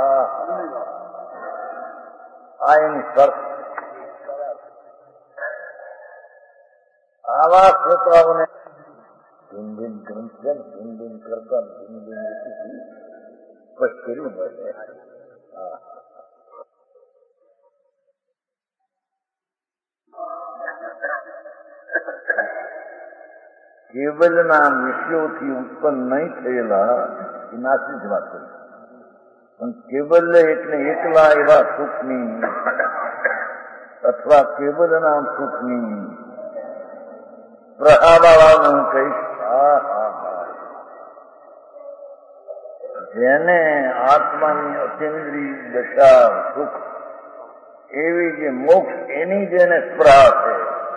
આ એની શરત. આવા શ્રોતાઓને ભિન્ન ભિન્ન ગ્રંથ છે ભિન્ન ભિન્ન કરતા ભિન્ન ભિન્ન રીતિથી સ્પષ્ટ કર્યું પડે. કેવલના વિષયોથી ઉત્પન્ન નહીં થયેલા એ નાસી જ વાત કરી પણ કેવલ્ય એટલે એકલા એવા સુખની અથવા કેવલના સુખની પ્રહાવાળાનું કહીશ જેને આત્માની અતિન્દ્રિય દશા સુખ એવી જે મોક્ષ એની જેને સ્પૃહા છે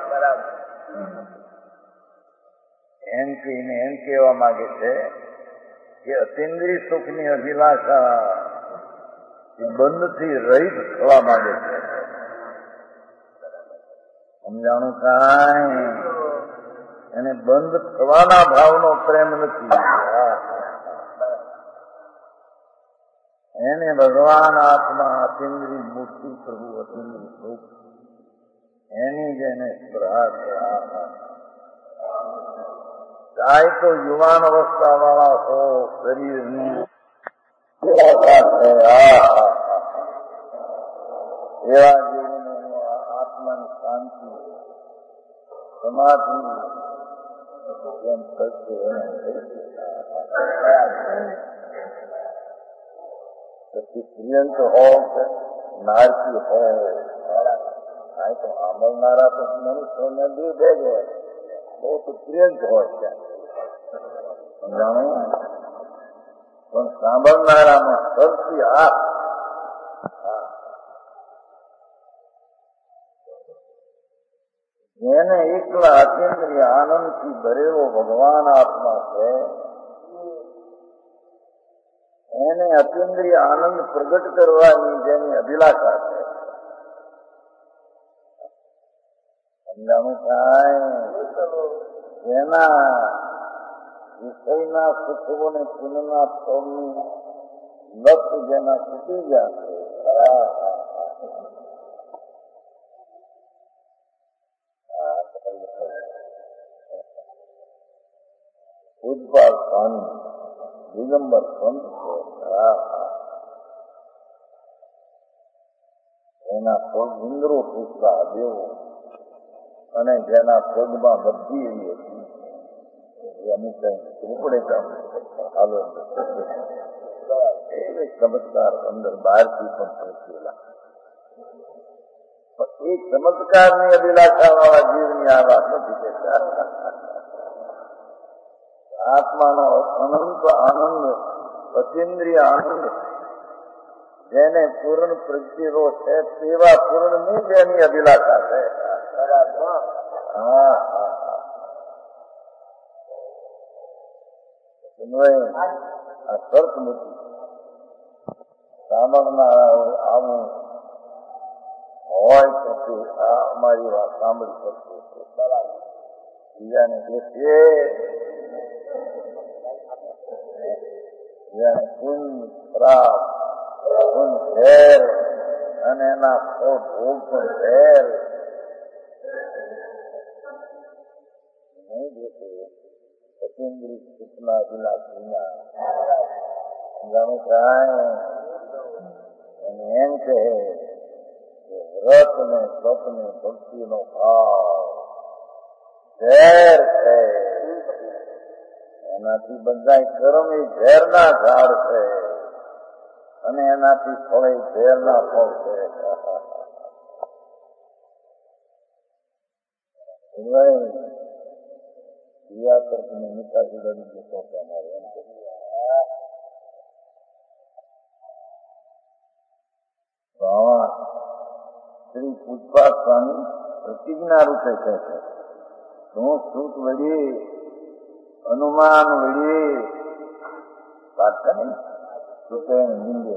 એમ કહીને એમ કહેવા માંગે છે કે અતિન્દ્રિય સુખની અભિલાષા બંધથી રહિત થવા માંગે છે. સમજાણું કાંઈ એને બંધ થવાના ભાવનો પ્રેમ નથી. એને ભગવાન આત્મા અતિન્દ્રિય મૂર્તિ પ્રભુ અતિન્દ્રિય સુખ એની જેને સ્પૃહા ચાહે તો યુવાન અવસ્થા વાળા હો, શરીરની એવા જીવને આત્માની શાંતિ સમાધિ એમ કરશે પછી પ્રિયંત હો કે નારકી હો, આ તો સાંભળનારા તો મનુષ્યોને બે જ હોય, બહુ તો પ્રિયંત હોય ત્યાં સમજાણું, પણ સાંભળનારામાં સૌથી જેને એકલા અતિન્દ્રિય આનંદથી ભરેલો ભગવાન આત્મા છે, એને અતિન્દ્રિય આનંદ પ્રગટ કરવાની જેની અભિલાષા છે, સમજાણું કાંઈ, જેના વિષયના સુખોને પુનઃના ફળની લત જેના છૂટી ગયા છે, પૂજપાલ સ્વામી દિગંબર સંત છે, એના પગ ઇન્દ્રો પૂછતા દેવો અને જેના પગમાં બધી એવી હતી અમુક ઉપડે હાલો ચમત્કાર અંદર બહારથી પણ પહોંચેલા, એ ચમત્કારની અભિલાષા વાળા જીવની આ વાત નથી કહેતા. આત્માનો અનંત આનંદ, અતિન્દ્રિય આનંદ જેને પૂર્ણ પ્રગટેલો છે તેવા પૂર્ણની જેની અભિલાષા છે. આ શર્ત મૂકી સાંભળનારા આવું હોય તો તે આ અમારી વાત સાંભળી શકશે, બીજાને કહેશે પુન ખરાબ પુન ઝેર અને એના ભોગ પણ ઝેર નહીં દેશે. અતિન્દ્રિય સુખના વિલાસીના સમજાણું કાંઈ, અને એમ કહે વ્રત ને તપ ને ભક્તિનો ભાવ ઝેર છે, એનાથી બધા કર્મ એ ઝેરના ઝાડ છે અને એનાથી ફળ એ ઝેરના ફળ છે. ક્રિયાકર્મને નિકાસી લડી જતો તમારે એમ શ્રી પૂજપાલ સ્વામી પ્રતિજ્ઞા રૂપે કહે છે, હું શ્રુત વળી અનુમાન વળી પાછા નહીં શ્રુતે નિંદે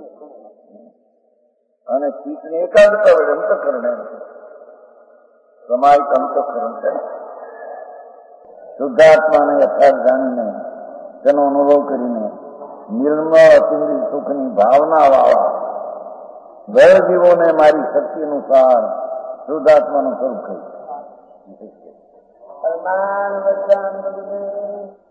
અને ચિત્તને એકાગ્રતા વડે અંતઃકરણ સમાહિત અંતઃકરણ કરે, શુદ્ધાત્માને યથાર્થ જાણીને તેનો અનુભવ કરીને નિર્મળ અતિન્દ્રિય સુખની ભાવના વાળા દરેક જીવોને મારી શક્તિ અનુસાર શુદ્ધાત્માનું સ્વરૂપ કહ્યું.